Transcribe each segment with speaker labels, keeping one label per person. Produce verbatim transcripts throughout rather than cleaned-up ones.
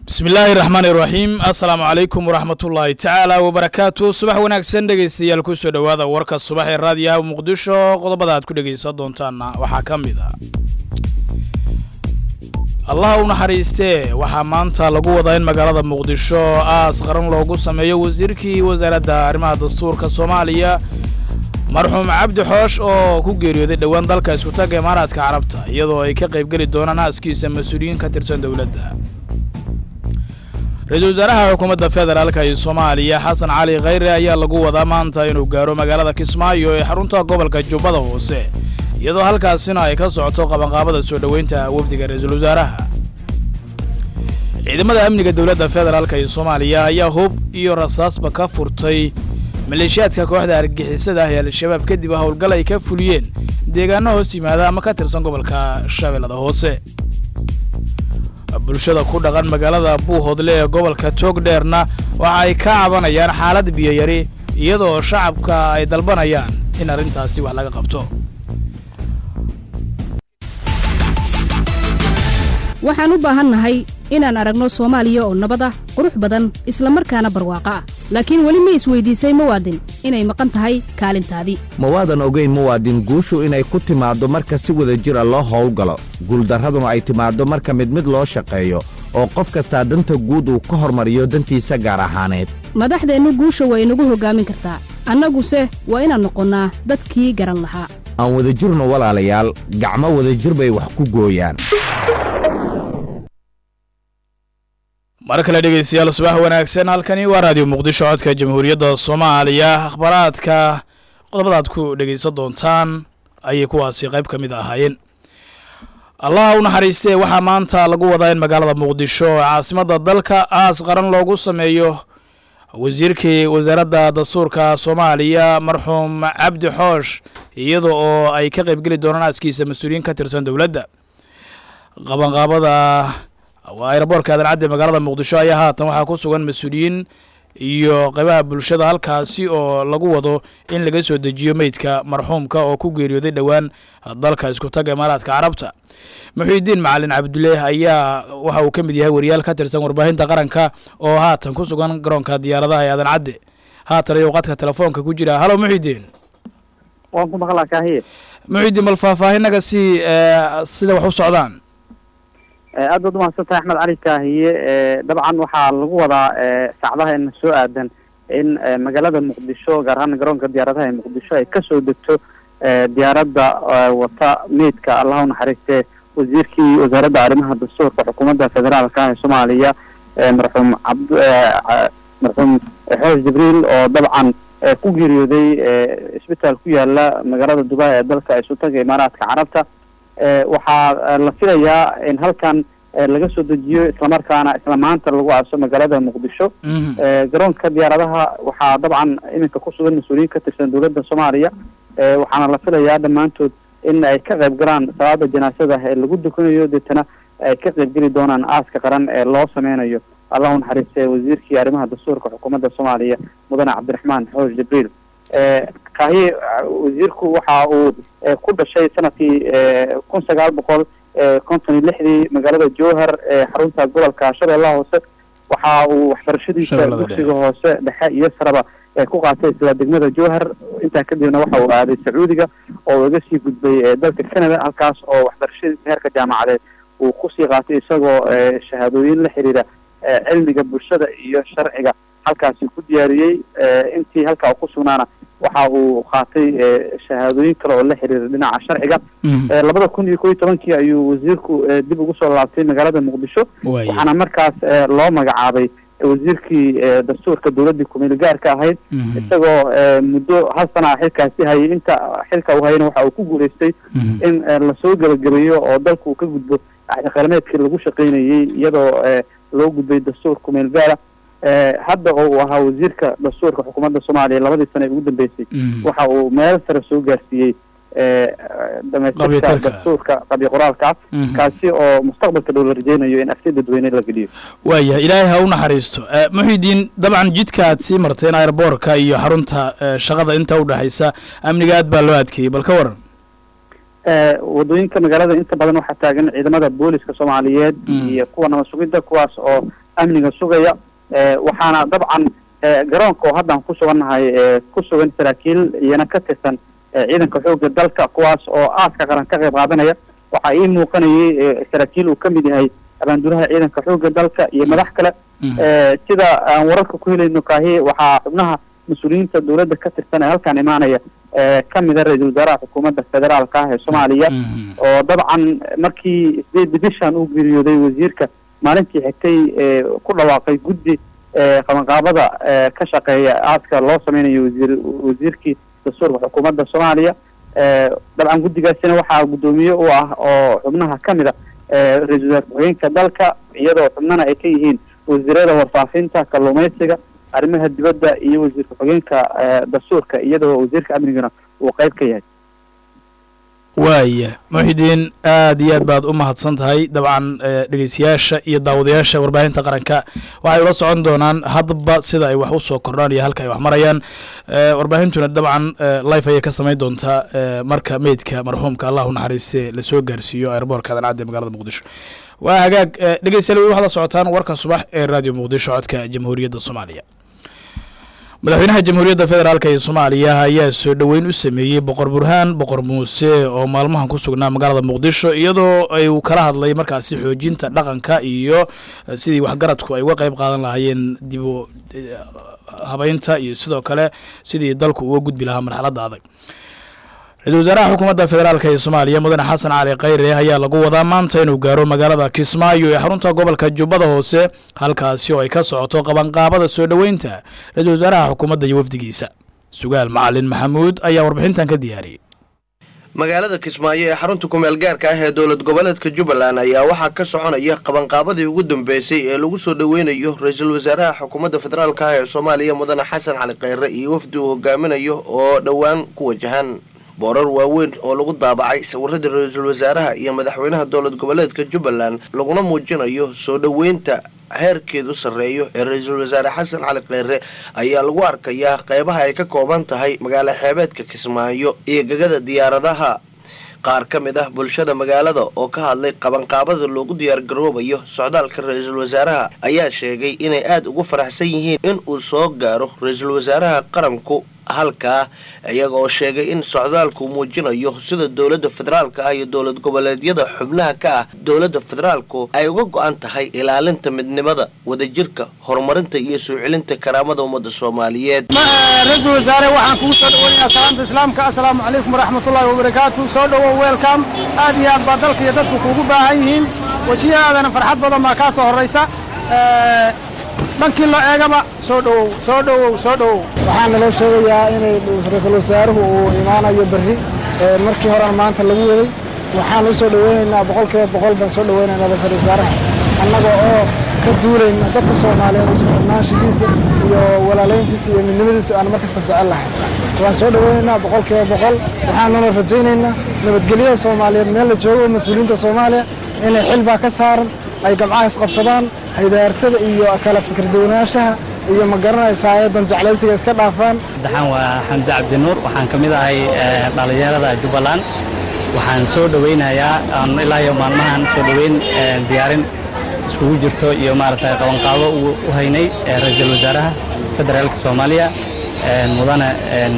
Speaker 1: بسم الله الرحمن الرحيم السلام عليكم ورحمة الله تعالى وبركاته صباح وناكسن dhegeystayaal ku soo dhawaada warka subax ee raadiyaha Muqdisho qodobada aad ku dhageysan doontaan waxa kamid ah Allah u naxariistee waxa maanta lagu wadaa in magaalada Muqdisho aas qaran loogu sameeyo wasiirkii wasaaradda arrimaha dastuurka Soomaaliya marxuum Cabdi Xoosh oo ku geeriyooday dhawaan dalka isku tag Imaaraadka Carabta iyadoo ay ka qayb gali doonaan aaskiisa mas'uuliyiin ka tirsan dawladda رئيس وزراء حكومة الفدرال كاي الصومالية حسن علي غير ayaa lagu wadaa maanta inuu gaaro magaalada Kismaayo ee xarunta gobolka Jubbada Hoose iyadoo halkaasina ay ka socoto qabanqaabada soo dhaweynta wafdiga ra'iisul wasaaraha ciidamada amniga dawladda federaalka ee Soomaaliya ayaa hub iyo rasaasba ka furtay maleeshiyaadka kooxda argagixisada ah ee al-shabaab kadib howlgal ay ka fuliyeen deegaano hoos yimaada ama ka tirsan gobolka Shabeellada Hoose bulshada ku dhaqan magaalada Buuhoodle ee gobolka Togdheerna waxa ay ka cabanayaan xaalad biyo yari iyadoo shacabka ay dalbanayaan in arintaasi wax laga qabto
Speaker 2: waxaan u baahanahay inaan aragno Soomaaliya oo nabad ah qurux badan isla markaana barwaaqo ah laakiin wali ma isweydiisay muwaadin inay maqan tahay kaalintaadii
Speaker 3: muwaadin ogeyn muwaadin guushu inay ku timaado marka si wada jir ah loo howlgalo guuldaraduna ay timaado marka mid mid loo shaqeeyo oo qof kasta danta guud uu ka hormariyo dantiisa gaar ahaaneed
Speaker 2: madaxdeenu guusha way inagu hogaamin kartaa annaguse waa inaan noqonnaa dadkii garan lahaa
Speaker 3: aan wada jirno walaalayaal gacmo wada jir bay wax ku gooyaan
Speaker 1: markale dhegeystayaal subax wanaagsan halkani waa radio Muqdisho codka Jamhuuriyadda Soomaaliya akhbaraadka qodobada ku dhageysan doontaan ayay kuwaasi qayb kamid ahaayeen Allah u naxariistee waxa maanta lagu wadaa in magaalada Muqdisho caasimadda dalka aas qaran loogu sameeyo wasiirkii wasaaradda dastuurka Soomaaliya marxuum Cabdi Xoosh iyadoo oo ay ka qayb gali doonaan aaskiisa mas'uuliyiin ka tirsan dawladda qabanqaabada aeroboortka Aadan magaalada Muqdisho ayaa haatan waxa ku sugan mas'uuliyiin iyo qaybaha bulshada halkaasi oo lagu wado in laga soo dejiyo meydka marxuumka oo ku geeriyooday dhawaan dalka isku tag Imaaraadka Carabta Muxiidiin Macalin Cabdullaahi ayaa waxa uu kamid yahay wariyaal ka tirsan warbaahinta qaranka oo haatan ku sugan garoonka diyaaradaha ee Aadan Cadde haatan ay qadka telefoonka ku jira halo Muxiidiin
Speaker 4: waan ku maqlaa kaahiye
Speaker 1: Muxiidiin mal faahfaahinaga si sida wax u socdaan
Speaker 4: aad u mahadsantahay Axmed Cali Kaahiye dabcan waxa lagu wadaa saacadaha in soo aadan in magaalada Muqdisho gaar ahaan garoonka diyaaradaha ee Muqdisho ay ka soo degto diyaaradda wata meedka Allah u naxariistee wasiirkii wasaaradda arrimaha dastuurka xukuumadda federaalka ee Soomaaliya marxuum Cabdi marxuum Xoosh Jibriil oo dabcan ku geeriyooday isbitaal ku yaala magaalada Dubai ee dalka isu tagay Imaaraadka Carabta waxaa la filayaa in halkan laga soo dejiyo isla markaana isla maanta lagu aaso magaalada Muqdisho garoonka diyaaradaha waxaa dabcan iminka ku sugan mas'uuliyiin ka tirsan dawladda Soomaaliya waxaana la filayaa dhamaantood in ay ka qayb galaan salaada janaasada ee lagu dukanayo deetana ay ka qayb gali doonaan aaska qaran ee loo sameynayo Allah u naxariistee wasiirkii arrimaha dastuurka xukuumadda Soomaaliya mudane Cabdiraxmaan Xoosh Jibriil kaahiye wasiirku waxa uu ku dhashay sanadkii kun sagaal boqol konton iyo lixdii magaalada Jowhar ee xarunta gobolka Shabeellaha Hoose waxa uu waxbarashadiisa dugsiga hoose dhexe iyo saraba ku qaatay isla degmada Jowhar inta kadibna waxa uu aaday Sacuudiga oo uga sii gudbay dalka Canada halkaas oo waxbarashadiisa heerka jaamacadeed uu ku sii qaatay isagoo shahaadooyin la xiriira cilmiga bulshada iyo sharciga halkaasi ku diyaariyay intii halka ku sugnaana waxa uu qaatay shahaadooyin kale oo la xiriir dhinaca sharciga labada kun iyo kow iyo tobankii ayuu wasiirku dib ugu soo laabtay magaalada Muqdisho waxaana markaas loo magacaabay wasiirkii dastuurka dawladda kumeel gaarka ahayd isagoo muddo hal sano xilkaasi hayay inta xilka uu hayay waxa uu ku guuleystay in la soo gabagabeeyo oo dalku ka gudbo aqalmeedkii lagu shaqeynayay iyadoo loo gudbay dastuur kumeel gaar hadda oo uu ahaa wasiirka dastuurka xukuumadda Soomaaliya labadii sano ee ugu dambeysay waxa uu meel sare soo gaarsiiyay dhameystirka dastuurka qabi qoraalka kaasi oo mustaqbalka dawlad rajeynayo in afti dadweyne la geliyo
Speaker 1: waayahay ilaahay ha u naxariisto Muxiidiin dabcan jidka aad sii marteen airportka iyo xarunta shaqada inta u dhaxaysa amniga aad baa loo adkeeyay bal ka waran
Speaker 4: wadooyinka magaalada inta badan waxaa taagan ciidamada booliska soomaaliyeed iyo kuwa nabad sugidda kuwaas oo amniga sugaya waxaana dabcan garoonka oo haddaan ku sugannahay ku sugan saraakiil iyana ka tirsan ciidanka xoogga dalka kuwaas oo aaska qaran ka qayb qaadanaya waxaa ii muuqanayay saraakiil uu ka mid yahay abaanduraha ciidanka xoogga dalka iyo madax kale sida aan wararka ku helayno kaahi waxaa xubnaha mas-uuliyiinta dowladda ka tirsan ee halkaan imaanaya ka mida ra-iisul wasaaraha xukuumadda federaalka ah ee soomaaliya oo dabcan markii sideed bishan uu geeriyooday wasiirka maalintii xigtay ku dhawaaqay guddi qabanqaabada ka shaqeeya aaska loo sameynayo wasiir wasiirkii dastuurka xukuumadda soomaaliya dabcan guddigaasina waxaa guddoomiye u ah oo xubnaha ka mida ra-iisul wasaar ku-xigeenka dalka iyadoo xubnana ay ka yihiin wasiirada warfaafinta kalluumaysiga arrimaha dibadda iyo wasiir ku-xigeenka dastuurka iyadoo wasiirka amnigana uu qayb ka yahay
Speaker 1: waaya muxidiin aad iyo aad baad u mahadsan tahay dabcan dhegeystayaasha iyo daawadayaasha warbaahinta qaranka waxay ula socon doonaan hadba sida ay wax u soo kordhaan iyo halka ay wax marayaan warbaahintuna dabcan life ayay ka samayn doontaa marka meydka marxuumka allah u naxariiste lasoo gaarsiiyo airboortka dancadda ee magaalada muqdisho waa hagaag dhegeystayaal waxaad la socotaan warka subax ee radio muqdisho codka jamhuuriyadda soomaaliya madaxweynaha jamhuuriyadda federaalk ee soomaaliya ayaa soo dhoweyn u sameeyey boqor burhaan boqor muuse oo maalmahan ku sugnaa magaalada muqdisho iyadoo ay uu kala hadlay markaasi xoojinta dhaqanka iyo sidii waxgaradku ay uga qayb qaadan lahaayeen dib u habeynta iyo sidoo kale sidii dalku uga gudbi lahaa marxaladda adag ra-iisul wasaaraha xukuumadda federaalk ee soomaaliya mudane xasan cali khayre ayaa lagu wadaa maanta inuu gaaro magaalada kismaayo ee xarunta gobolka jubbada hoose halkaasi oo ay ka socoto qabanqaabada soo dhoweynta ra-iisul wasaaraha xukuumadda iyo wafdigiisa sugaal macalin maxamuud ayaa warbixintan ka diyaariyey
Speaker 5: magaalada kismaayo ee xarunta kumeel gaarka ah ee dowlad goboleedka jubbaland ayaa waxaa ka soconaya qabanqaabadii ugu dambeysay ee lagu soo dhoweynayo ra-iisul wasaaraha xukuumadda federaalk ah ee soomaaliya mudane xasan cali khayre iyo wafdi uu hogaaminayo oo dhowaan ku wajahan boorar waaweyn oo lagu daabacay sawirada ra-iisul wasaaraha iyo madaxweynaha dowlad goboleedka jubbaland laguna muujinayo soo dhoweynta heerkeedu sarreeyo ee ra-iisul wasaare xasan cali khayre ayaa lagu arkayaa qeybaha ay ka kooban tahay magaalo xeebeedka kismaayo iyo gegada diyaaradaha qaar ka mid ah bulshada magaalada oo ka hadlay qabanqaabada loogu diyaargaroobayo socdaalka ra-iisul wasaaraha ayaa sheegay inay aada ugu faraxsan yihiin in uu soo gaaro ra-iisul wasaaraha qaranku halkaa iyaga oo sheegay in socdaalku muujinayo sida dowladda federaalka ah iyo dowlad goboleedyada xubnaha ka ah dowladda federaalku ay uga go-an tahay ilaalinta midnimada wadajirka horumarinta iyo soo celinta karaamada ummadda soomaaliyeed
Speaker 6: ra-iisul wasaare waxaan kugu soo dhaweynayaa salaanta islaamka assalaamu calaykum waraxmatullaahi wabarakaatu soo dhowow weelkam aad iyo aad baa dalka iyo dadku kuugu baahan yihiin wejiyahaadana farxad badan baa kaa soo horraysa dhankii loo eegaba soo dhowow soo dhowow soo dhowow
Speaker 7: waxaana loo sheegayaa inay ra-iisul wasaaruhu uu imaanayo berri markii horena maanta lagu waday waxaan u soo dhoweynaynaa boqolkiiba boqol baan soo dhoweynaynaa ra-iisul wasaaraha annaga oo ka duulayna dadka soomaaliyeed isku xidhnaanshigiisa iyo walaalayntiisa iyo midnimadiisa aan markasta jecel lahay waan soo dhoweynaynaa boqolkiiba boqol waxaanuna rajaynaynaa nabadgelyada soomaaliyeed meel la joogo mas-uuliyiinta soomaaliya inay xil baa ka saaran ay gamcaha isqabsadaan haydaartada iyo kala fikir duwanaanshaha iyo ma garanaysaa ayadan jeclaysiga iska dhaafaan
Speaker 8: daxan waa xamse cabdinuur waxaan ka mid ahay dhalinyarada jubbaland waxaan soo dhoweynayaa aan ilaa iyo maalmahan soo dhoweyn diyaarin iskugu jirto iyo maaragtay qabanqaabo u haynay ra-iisul wasaaraha federaalka soomaaliya mudane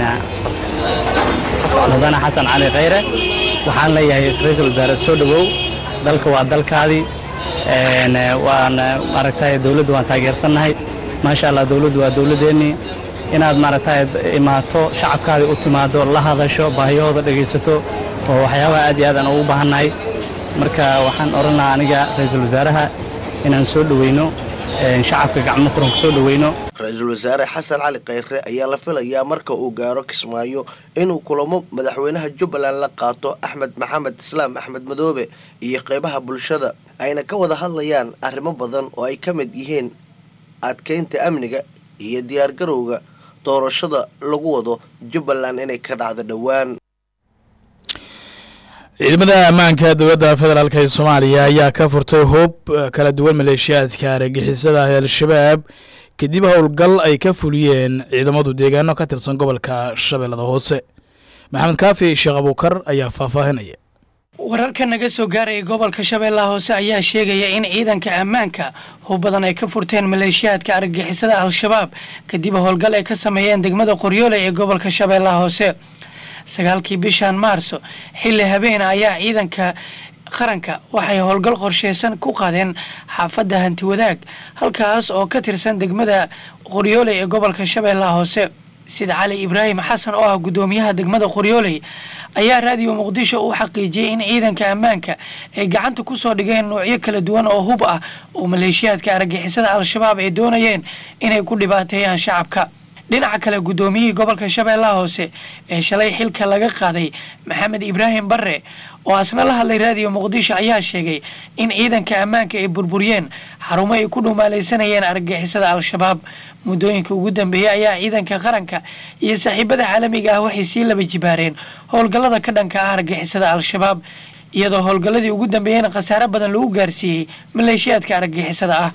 Speaker 8: mudane xasan cali khayre waxaan leeyahay ra-iisul wasaare soo dhowow dalka waa dalkaadii waan maaragtay dawladdu waan taageersannahay maasha allah dawladdu waa dawladeennii inaad maaragtay imaato shacabkaadii u timaado la hadasho baahiyahooda dhegaysato oo waxyaabaha aad iyo aad aan ugu baahannahay marka waxaan odhan lahaa aniga ra-iisul wasaaraha inaan soo dhoweyno shacabka gacmo furan ku soo dhoweyno
Speaker 5: ra-iisul wasaare xasan cali khayre ayaa la filayaa marka uu gaaro kismaayo inuu kulamo madaxweynaha jubbaland la qaato axmed maxamed islaam axmed madoobe iyo qeybaha bulshada ayna ka wada hadlayaan arrimo badan oo ay ka mid yihiin adkeynta amniga iyo diyaargarowga doorashada lagu wado jubbaland inay ka dhacdo dhowaan
Speaker 1: ciidamada ammaanka dowladda federaalk ee soomaaliya ayaa ka furtay hoob kala duwan maleeshiyaadka argagixisada ee al-shabaab kadib howlgal ay ka fuliyeen ciidamadu deegaano ka tirsan gobolka shabeellada hoose maxamed kaafi sheekh abuukar ayaa faahfaahinaya
Speaker 9: wararka naga soo gaaraya gobolka shabeellaha hoose ayaa sheegaya in ciidanka ammaanka hub badan ay ka furteen maleeshiyaadka argagixisada al-shabaab kadib howlgal ay ka sameeyeen degmada qoryoole ee gobolka shabeellaha hoose sagaalkii bishan maarso xilli habeen ayaa ciidanka qaranka waxay howlgal qorsheysan ku qaadeen xaafadda hanti wadaag halkaas oo ka tirsan degmada qoryoole ee gobolka shabeellaha hoose sida cali ibraahim xasan oo ah guddoomiyaha degmada qoryoole ayaa raadiyo muqdisho u xaqiijiyay in ciidanka ammaanka ay gacanta ku soo dhigeen noocyo kala duwan oo hub ah oo maleeshiyaadka argagixisada al-shabaab ay doonayeen inay ku dhibaateeyaan shacabka dhinaca kale guddoomiyihii gobolka shabeellaha hoose ee shalay xilka laga qaaday maxamed ibraahim barre oo asna la hadlay raadiyo muqdisho ayaa sheegay in ciidanka ammaanka ay burburiyeen xarumo ay ku dhumaalaysanayeen argagixisada al-shabaab muddooyinka ugu dambeeyey ayaa ciidanka qaranka iyo saaxiibada caalamiga ah waxay sii laba jibaareen howlgallada ka dhanka ah argagixisada al-shabaab iyadoo howlgalladii ugu dambeeyeyna khasaare badan lagu gaarsiiyey maleeshiyaadka argagixisada ah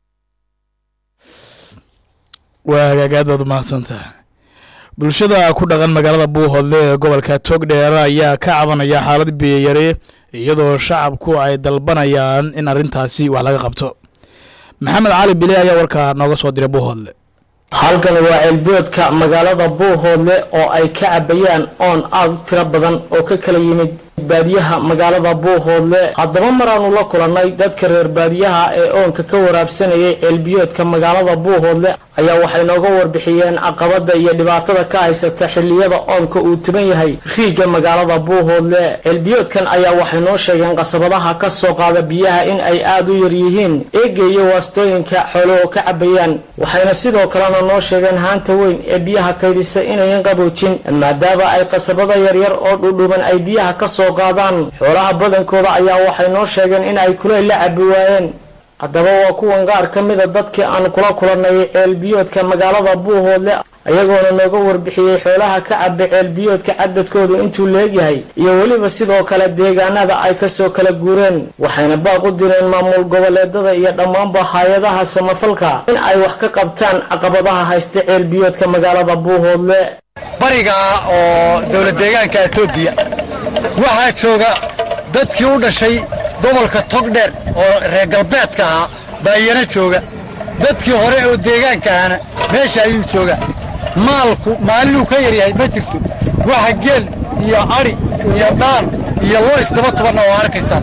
Speaker 1: waa hagaagaad baad umahadsantaha bulshada ku dhaqan magaalada buuhoodle ee gobolka togdheer ayaa ka cabanaya xaalad biyayare iyadoo shacabku ay dalbanayaan in arrintaasi wax laga qabto maxamed cali bile ayaa warkaa nooga soo diray buuhoodle
Speaker 10: halkan waa ceelboodka magaalada buuhoodle oo ay ka cabayaan oon aad u tiro badan oo ka kala yimid baadiyaha magaalada buuhoodle haddaba maraanu la kulannay dadka reer baadiyaha ee oonka ka waraabsanayay ceelbiyoodka magaalada buuhoodle ayaa waxay nooga warbixiyeen caqabada iyo dhibaatada ka haysata xilliyada oonka uu tuban yahay riigga magaalada buuhoodle ceelbiyoodkan ayaa waxay noo sheegeen qasabadaha ka soo qaada biyaha in ay aad u yar yihiin eega iyo waastooyinka xooluhu ka cabayaan waxayna sidoo kalena noo sheegeen haanta weyn ee biyaha kaydisa inayan qaboojin maadaama ay qasabada yaryar oo dhudhuban ay biyaha ka soo qaadaan xoolaha badankooda ayaa waxay noo sheegeen in ay kulayl la cabi waayeen haddaba waa kuwan qaar ka mida dadkii aan kula kulannay ceelbiyoodka magaalada buuhoodle ayagoona nooga warbixiyey xoolaha ka caba ceelbiyoodka cadadkoodu intuu leegyahay iyo weliba sidoo kale deegaanada ay kasoo kala guureen waxayna baaq u direen maamul goboleedada iyo dhammaanba hay-adaha samafalka in ay wax ka qabtaan caqabadaha haysta ceelbiyoodka magaalada buuhoodle
Speaker 11: bariga oo dowlad deegaanka Itoobiya waxaa jooga dadkii u dhashay gobolka Togdheer oo reer galbeedka ah baayana jooga dadkii hore oo deegaanka ahna meesha ayuu jooga maalku maaluu ka yar yahay ma jirto waxa geel iyo ari iyo daan iyo loo isdaba tuban oo arkaysan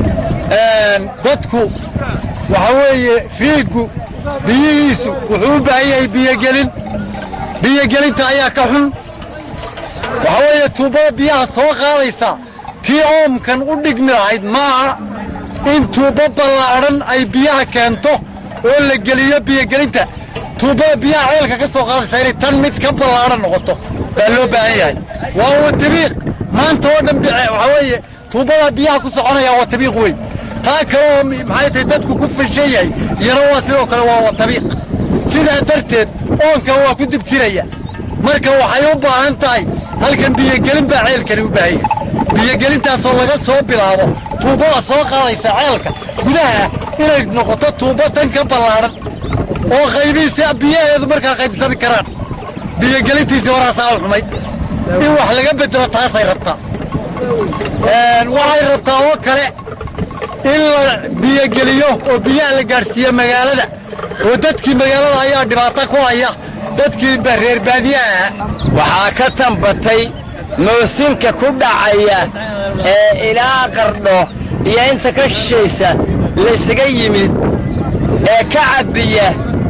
Speaker 11: een dadku waxa weeye riigu biyihiisu wuxuu u baahan yahay biyo gelin biyo gelinta ayaa ka xun waxa weeye tuubada biyaha soo qaadaysa tii oomkan u dhigmi lahayd maaha in tuubo ballaaran ay biyaha keento oo la geliyo biyogelinta tuubada biyaha ceelka ka soo qaadaysa inay tan mid ka ballaaran noqoto baa loo baahan yahay waa watabiiq maanta oo dhan waxa weeye tuubada biyaha ku soconaya waa tabiiq weyn taa kale oo maxay tahay dadku ku fashan yahay iyana waa sidoo kale waa watabiiq sidaa darteed oonka waa ku dib jiraya marka waxay u baahan tahay halkan biyogelin baa ceelkani u baahan yahay biyogelintaasoo laga soo bilaabo tuubada soo qaadaysa ceelka gudaha inay noqoto tuubo tan ka ballaaran oo qaybihiisa biyaheedu markaa qaybsami karaan biyogelintiisii horaasaa u xumayd in wax laga bedelo taasay rabtaa waxay rabtaa oo kale in la biyogeliyo oo biyaha la gaadhsiiyo magaalada oo dadkii magaalada ayaa dhibaato ku haya dadkii reer baadiyaha
Speaker 12: waxaa ka tambatay moosinka ku dhacaya ee ilaa qardho iyo inta ka shishaysa laysaga yimid ee ka cabbiya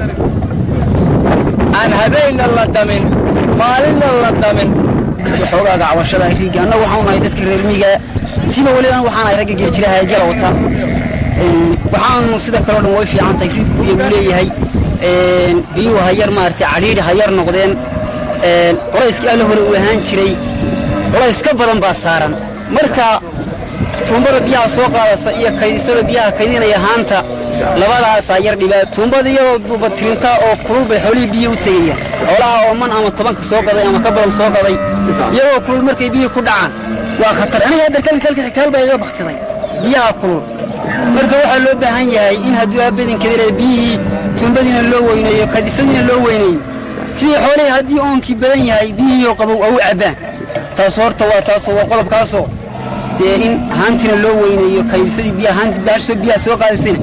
Speaker 12: aan habeenna la damin maalinna la damin
Speaker 13: xoogaaga cabashada riigga annagu waxaan nahay dadka reer miyiga siba weliba waxaan nahay ragga geejira hayjala wata waxaanu sida kale oo dhan way fiican tahay riiggu iyo uu leeyahay biyuhu hayar maaragtay cadhiidhi hayar noqdeen qolayskii alle hore uu ahaan jiray qolays ka badan baa saaran marka tuumbada biyaha soo qaadaysa iyo kaydisada biyaha kaydinaya haanta labadaasaa yar dhibaa tuumbada iyadoo duubatirinta oo kulul bay xoolihii biyo u tegaya xoolaha oo man ama tobanka soo qaday ama ka badan soo qaday iyagoo kulul markay biyihii ku dhacaan waa khatar aniga hadda kalkalka xikaal baa iga baktiday biyaha kulul marka waxaa loo baahan yahay in hadduu aabadinkeeda ilaa biyihii tuumbadiina loo weyneeyo kaydisadiina loo weyneeyo sidii xoolihii haddii oonkii badan yahay biyihii oo qabow au cabbaan taas horta waa taasoo waa qodobkaasoo dee in haantina loo weynayo kaydsadii biyaha haanti baasho biyaha soo qaadisayna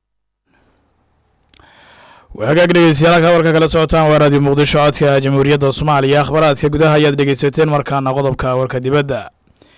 Speaker 1: wagaag dhegeystayaal ka warka kala socotaan waa raadiyo muqdisho codka jamhuuriyadda soomaaliya akhbaraadka gudaha ayaad dhegeysateen markaana qodobka warka dibadda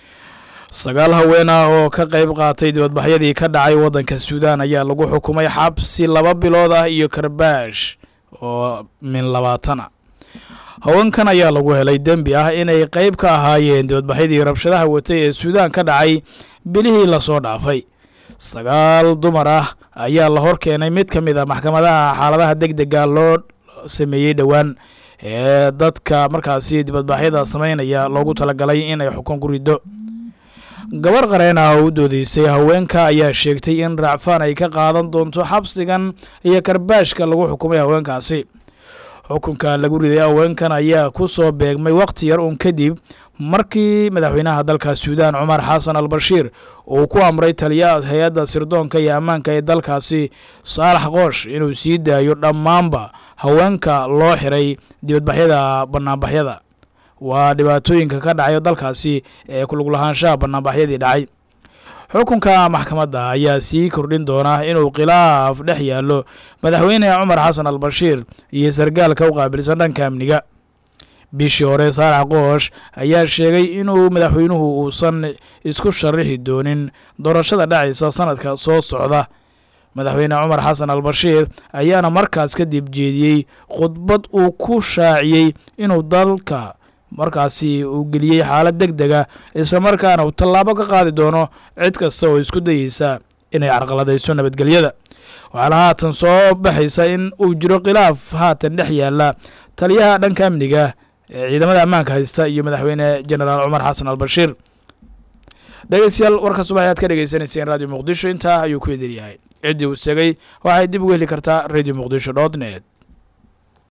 Speaker 1: sagaal haween ah oo ka qayb qaatay dibadbaxyadii ka dhacay waddanka suudaan ayaa lagu xukumay xabsi laba bilood ah iyo karbaash oo min labaatan ah haweenkan ayaa lagu helay dembi ah inay qayb ka ahaayeen dibadbaxyadii rabshadaha watay ee suudaan ka dhacay bilihii lasoo dhaafay sagaal dumar ah ayaa la hor keenay mid ka mid a maxkamadaha xaaladaha degdega loo sameeyey dhowaan ee dadka markaasi dibadbaxyada sameynaya loogu talagalay inay xukun ku riddo gabar qareen ah oo u doodeysay haweenka ayaa sheegtay in racfaan ay ka qaadan doonto xabsigan iyo karbaashka lagu xukumay haweenkaasi xukunka lagu riday haweenkan ayaa ku soo beegmay waqti yar uun kadib markii madaxweynaha dalka suudaan cumar xasan al bashiir uu ku amray taliyaha hay-adda sirdoonka iyo ammaanka ee dalkaasi saalax qoosh inuu sii daayo dhammaanba haweenka loo xiray dibadbaxyada banaanbaxyada waa dhibaatooyinka ka dhacay dalkaasi ee ku lug lahaanshaha banaanbaxyadii dhacay xukunka maxkamadda ayaa sii kordhin doona inuu khilaaf dhex yaallo madaxweyne cumar xasan al bashiir iyo sargaalka u qaabilsan dhanka amniga bishii hore saalax qoosh ayaa sheegay inuu madaxweynuhu uusan isku sharaxi doonin doorashada dhacaysa sanadka soo socda madaxweyne cumar xasan al bashiir ayaana markaas kadib jeediyey khudbad uu ku shaaciyey inuu dalka markaasi uu geliyey xaalad deg dega islamarkaana uu tallaabo ka qaadi doono cid kasta oo isku dayeysa inay carqaladayso nabadgelyada waxaana haatan soo baxaysa in uu jiro khilaaf haatan dhex yaalla taliyaha dhanka amniga ee ciidamada ammaanka haysta iyo madaxweyne jenaraal cumar xasan al bashiir dhegeystayaal warka subax ayaad ka dhegeysanayseen radio muqdisho intaa ayuu ku idin yahay ciddii uu segay waxay dib ugu heli kartaa radio muqdisho dot net